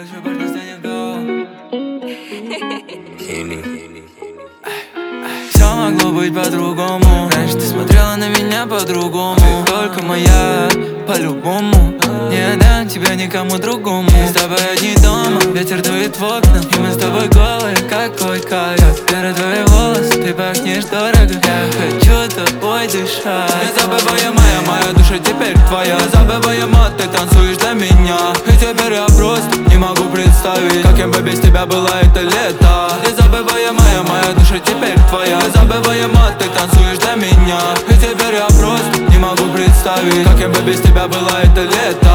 Все могло быть по-другому. Раньше ты смотрела на меня по-другому. Ты только моя, по-любому. Не отдам тебя никому другому. Мы с тобой одни дома, ветер дует в окна, и мы с тобой голые, какой кайф. Вера, твои волосы, ты пахнешь дорого. Я хочу тобой дышать. Не забываемая, моя душа теперь твоя. Забываемая, ты танцуешь для меня. И теперь я просто не могу представить, каким бы без тебя было это лето. Незабываемая, моя душа теперь твоя. Незабываемая, ты танцуешь для меня. И теперь я просто не могу представить, каким бы без тебя было это лето.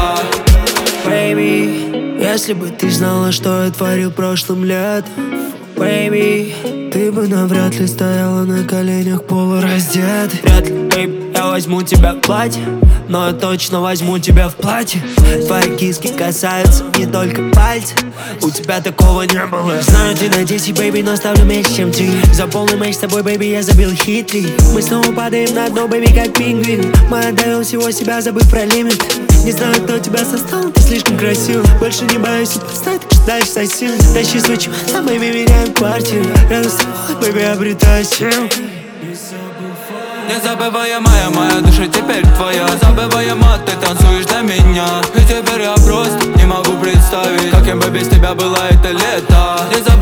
Baby, если бы ты знала, что я творил прошлым летом, baby, ты бы навряд ли стояла на коленях полураздетый. Вряд ли, baby, я возьму тебя в платье, но я точно возьму тебя в платье. Твои киски касаются не только пальцев, у тебя такого не было. Знаю, ты на 10, baby, но ставлю меньше, чем 3. За полный матч с тобой, baby, я забил хитрый. Мы снова падаем на дно, baby, как пингвин. Мы отдаем всего себя, забыв про лимит. Не знаю, кто тебя создал, ты слишком красив. Больше не боюсь подстать, так что дальше сосим. Тащи свой чемодан, baby, меняем квартиру. Рядом с тобой, baby, обретаю силу. Незабываемая, моя душа теперь твоя. Забываемая, ты танцуешь для меня. И теперь я просто не могу представить, каким бы без тебя было это лето.